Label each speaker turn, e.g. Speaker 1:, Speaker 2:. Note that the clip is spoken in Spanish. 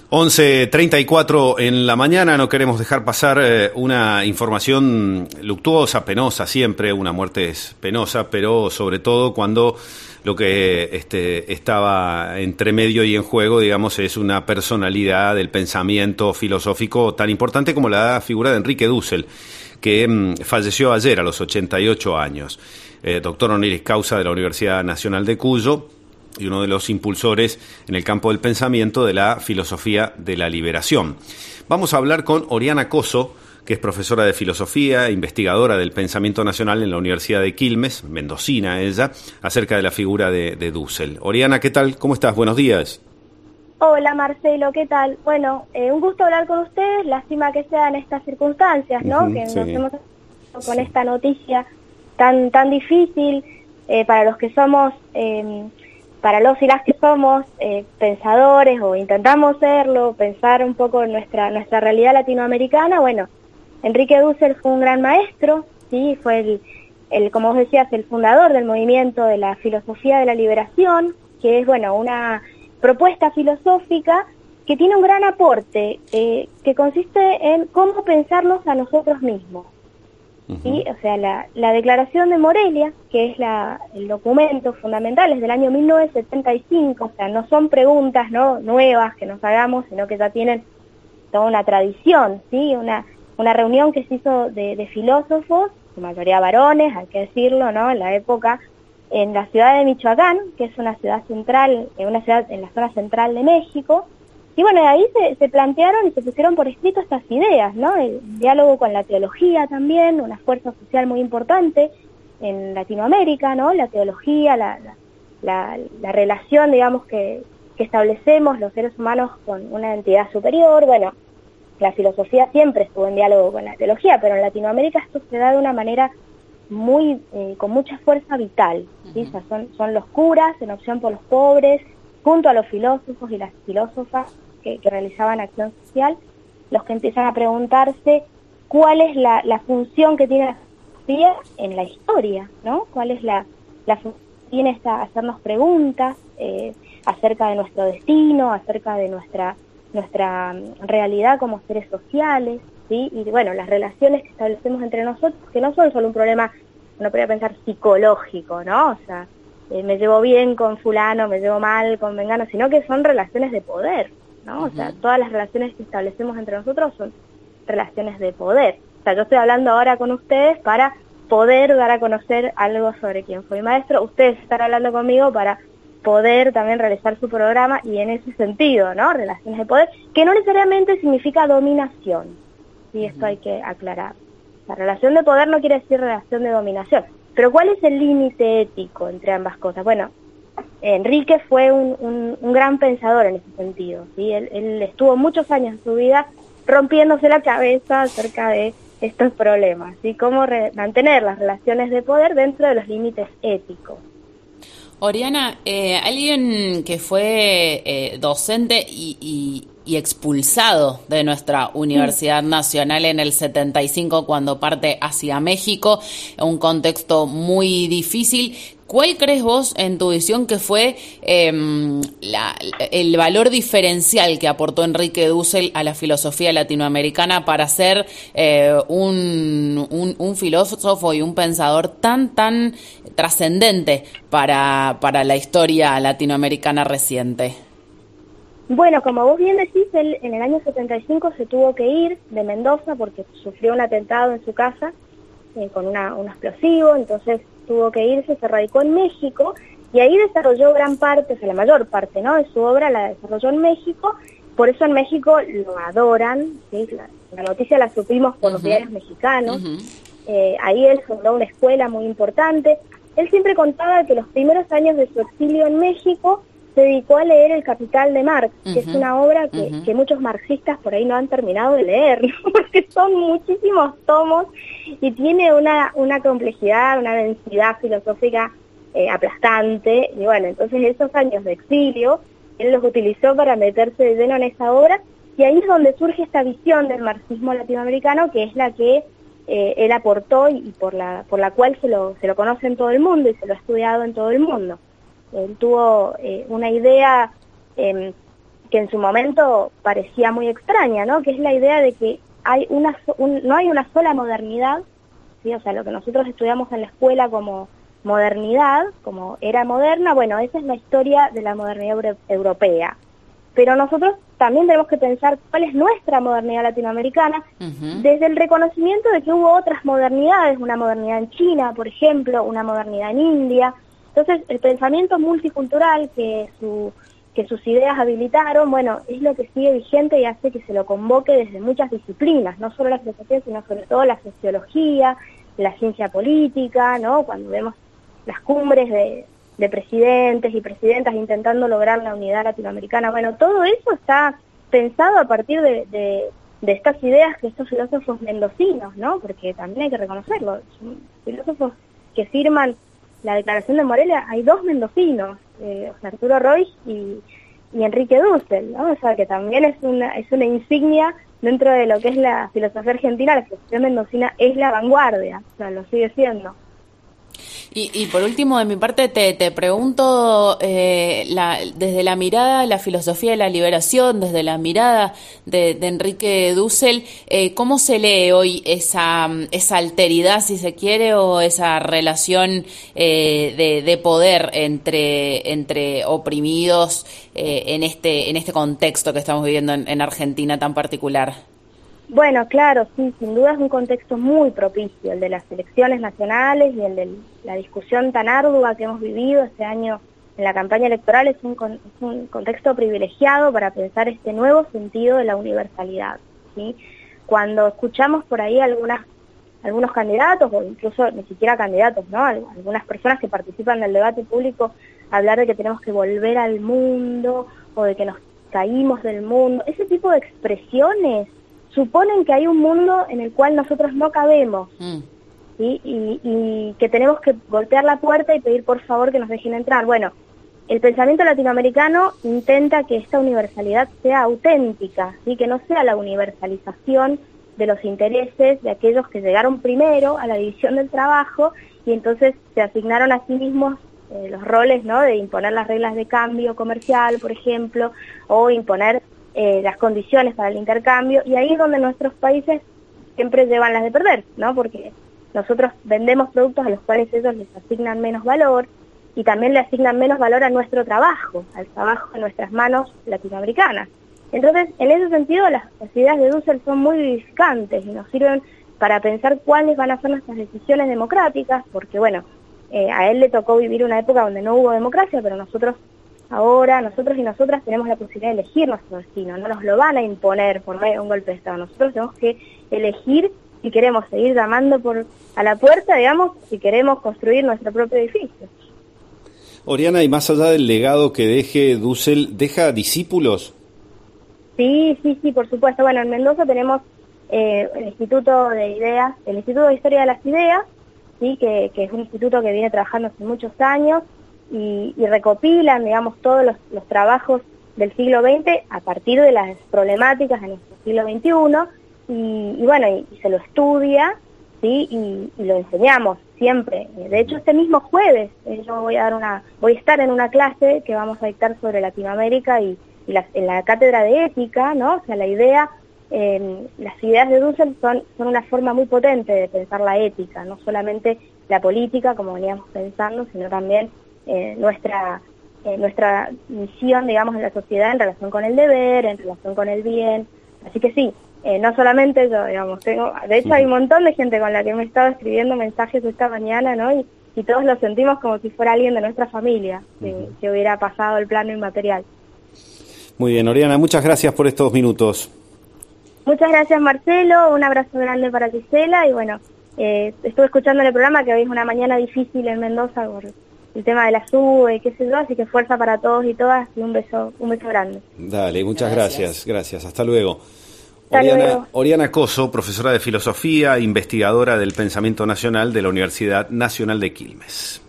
Speaker 1: 11:34 en la mañana, no queremos dejar pasar una información luctuosa, penosa siempre, una muerte es penosa, pero sobre todo cuando lo que estaba entre medio y en juego, digamos, es una personalidad del pensamiento filosófico tan importante como la figura de Enrique Dussel, que falleció ayer a los 88 años, doctor honoris causa de la Universidad Nacional de Cuyo, y uno de los impulsores en el campo del pensamiento de la filosofía de la liberación. Vamos a hablar con Oriana Coso, que es profesora de filosofía, investigadora del pensamiento nacional en la Universidad de Quilmes, mendocina ella, acerca de la figura de Dussel. Oriana, ¿qué tal? ¿Cómo estás? Buenos días.
Speaker 2: Hola Marcelo, ¿qué tal? Bueno, un gusto hablar con ustedes, lástima que sean estas circunstancias, ¿no? Que
Speaker 1: Sí,
Speaker 2: nos hemos con esta noticia tan difícil para los que somos... para los y las que somos pensadores o intentamos serlo, pensar un poco en nuestra realidad latinoamericana. Bueno, Enrique Dussel fue un gran maestro, sí, fue el como vos decías, el fundador del movimiento de la filosofía de la liberación, que es, bueno, una propuesta filosófica que tiene un gran aporte, que consiste en cómo pensarnos a nosotros mismos. ¿Sí? O sea, la Declaración de Morelia, que es el documento fundamental, es del año 1975, o sea, no son preguntas nuevas que nos hagamos, sino que ya tienen toda una tradición, ¿sí? Una reunión que se hizo de filósofos, su mayoría varones, hay que decirlo, ¿no? En la época, en la ciudad de Michoacán, que es una ciudad central, una ciudad en la zona central de México. Y bueno, ahí se plantearon y se pusieron por escrito estas ideas, ¿no? El diálogo con la teología también, una fuerza social muy importante en Latinoamérica, ¿no? La teología, la relación, digamos, que establecemos los seres humanos con una entidad superior. Bueno, la filosofía siempre estuvo en diálogo con la teología, pero en Latinoamérica esto se da de una manera con mucha fuerza vital, ¿sí? O sea, son los curas en opción por los pobres, junto a los filósofos y las filósofas que realizaban acción social, los que empiezan a preguntarse cuál es la función que tiene la filosofía en la historia, ¿no? Cuál es la función que tiene hacernos preguntas acerca de nuestro destino, acerca de nuestra realidad como seres sociales, ¿sí? Y bueno, las relaciones que establecemos entre nosotros, que no son solo un problema, uno podría pensar psicológico, ¿no? O sea, me llevo bien con fulano, me llevo mal con mengano, sino que son relaciones de poder, ¿no? O sea, todas las relaciones que establecemos entre nosotros son relaciones de poder. O sea, yo estoy hablando ahora con ustedes para poder dar a conocer algo sobre quién fue mi maestro, ustedes están hablando conmigo para poder también realizar su programa, y en ese sentido, ¿no? Relaciones de poder, que no necesariamente significa dominación, y esto hay que aclarar. La relación de poder no quiere decir relación de dominación. Pero ¿cuál es el límite ético entre ambas cosas? Bueno, Enrique fue un gran pensador en ese sentido, ¿sí? Él estuvo muchos años en su vida rompiéndose la cabeza acerca de estos problemas, ¿sí? Cómo mantener las relaciones de poder dentro de los límites éticos.
Speaker 3: Oriana, alguien que fue docente y expulsado de nuestra Universidad Nacional en el 75 cuando parte hacia México, un contexto muy difícil. ¿Cuál crees vos, en tu visión, que fue el valor diferencial que aportó Enrique Dussel a la filosofía latinoamericana para ser un filósofo y un pensador tan trascendente para la historia latinoamericana reciente?
Speaker 2: Bueno, como vos bien decís, él en el año 75 se tuvo que ir de Mendoza porque sufrió un atentado en su casa con un explosivo, entonces tuvo que irse, se radicó en México y ahí desarrolló gran parte, o sea, la mayor parte, ¿no?, de su obra la desarrolló en México. Por eso en México lo adoran, ¿sí? La noticia la supimos por los diarios mexicanos. Ahí él fundó una escuela muy importante. Él siempre contaba que los primeros años de su exilio en México se dedicó a leer El Capital de Marx, que es una obra que muchos marxistas por ahí no han terminado de leer, ¿no? Porque son muchísimos tomos y tiene una complejidad, una densidad filosófica aplastante. Y bueno, entonces esos años de exilio, él los utilizó para meterse de lleno en esa obra, y ahí es donde surge esta visión del marxismo latinoamericano, que es la que él aportó y por la cual se lo conoce en todo el mundo y se lo ha estudiado en todo el mundo. Él tuvo una idea que en su momento parecía muy extraña, ¿no? Que es la idea de que hay no hay una sola modernidad, ¿sí? O sea, lo que nosotros estudiamos en la escuela como modernidad, como era moderna, bueno, esa es la historia de la modernidad europea. Pero nosotros también tenemos que pensar cuál es nuestra modernidad latinoamericana, desde el reconocimiento de que hubo otras modernidades, una modernidad en China, por ejemplo, una modernidad en India. Entonces, el pensamiento multicultural que sus ideas habilitaron, bueno, es lo que sigue vigente y hace que se lo convoque desde muchas disciplinas, no solo la filosofía, sino sobre todo la sociología, la ciencia política, ¿no? Cuando vemos las cumbres de presidentes y presidentas intentando lograr la unidad latinoamericana. Bueno, todo eso está pensado a partir de estas ideas que estos filósofos mendocinos, ¿no? Porque también hay que reconocerlo, son filósofos que firman la Declaración de Morelia, hay dos mendocinos, Arturo Roig y Enrique Dussel, ¿no? O sea, que también es una insignia dentro de lo que es la filosofía argentina. La filosofía mendocina es la vanguardia, o sea, lo sigue siendo.
Speaker 3: Y por último, de mi parte, te pregunto, desde la mirada de la filosofía de la liberación, desde la mirada de Enrique Dussel, ¿cómo se lee hoy esa alteridad, si se quiere, o esa relación de poder entre oprimidos en este contexto que estamos viviendo en Argentina tan particular?
Speaker 2: Bueno, claro, sí, sin duda es un contexto muy propicio, el de las elecciones nacionales y el de la discusión tan ardua que hemos vivido este año en la campaña electoral. Es un contexto privilegiado para pensar este nuevo sentido de la universalidad, ¿sí? Cuando escuchamos por ahí algunos candidatos, o incluso ni siquiera candidatos, ¿no? Algunas personas que participan del debate público hablar de que tenemos que volver al mundo o de que nos caímos del mundo, ese tipo de expresiones suponen que hay un mundo en el cual nosotros no cabemos, ¿sí? Y que tenemos que golpear la puerta y pedir por favor que nos dejen entrar. Bueno, el pensamiento latinoamericano intenta que esta universalidad sea auténtica, ¿sí? Que no sea la universalización de los intereses de aquellos que llegaron primero a la división del trabajo y entonces se asignaron a sí mismos los roles, ¿no? De imponer las reglas de cambio comercial, por ejemplo, o imponer las condiciones para el intercambio, y ahí es donde nuestros países siempre llevan las de perder, ¿no? Porque nosotros vendemos productos a los cuales ellos les asignan menos valor y también le asignan menos valor a nuestro trabajo, al trabajo en nuestras manos latinoamericanas. Entonces, en ese sentido, las ideas de Dussel son muy vivificantes y nos sirven para pensar cuáles van a ser nuestras decisiones democráticas, porque bueno, a él le tocó vivir una época donde no hubo democracia, pero nosotros y nosotras tenemos la posibilidad de elegir nuestro destino, no nos lo van a imponer por medio de un golpe de Estado. Nosotros tenemos que elegir si queremos seguir llamando a la puerta, digamos, si queremos construir nuestro propio edificio.
Speaker 1: Oriana, y más allá del legado que deje Dussel, ¿deja discípulos?
Speaker 2: Sí, por supuesto. Bueno, en Mendoza tenemos el Instituto de Ideas, el Instituto de Historia de las Ideas, sí, que es un instituto que viene trabajando hace muchos años, y recopilan, digamos, todos los trabajos del siglo XX a partir de las problemáticas de nuestro siglo XXI, y bueno, y se lo estudia, ¿sí? Y lo enseñamos siempre. De hecho, este mismo jueves yo voy a estar en una clase que vamos a dictar sobre Latinoamérica y en la cátedra de ética, ¿no? O sea, las ideas de Dussel son una forma muy potente de pensar la ética, no solamente la política, como veníamos pensando, sino también nuestra misión, digamos, en la sociedad en relación con el deber, en relación con el bien. Así que sí, no solamente yo, digamos, de hecho hay un montón de gente con la que me he estado escribiendo mensajes esta mañana, ¿no? Y todos lo sentimos como si fuera alguien de nuestra familia, que hubiera pasado el plano inmaterial.
Speaker 1: Muy bien, Oriana, muchas gracias por estos minutos.
Speaker 2: Muchas gracias, Marcelo, un abrazo grande para Gisela, y bueno, estuve escuchando el programa, que hoy es una mañana difícil en Mendoza por el tema de la SUBE y qué sé yo, así que fuerza para todos y todas, y un beso grande.
Speaker 1: Dale, muchas gracias, hasta luego.
Speaker 2: Hasta luego.
Speaker 1: Oriana Coso, profesora de filosofía, investigadora del pensamiento nacional de la Universidad Nacional de Quilmes.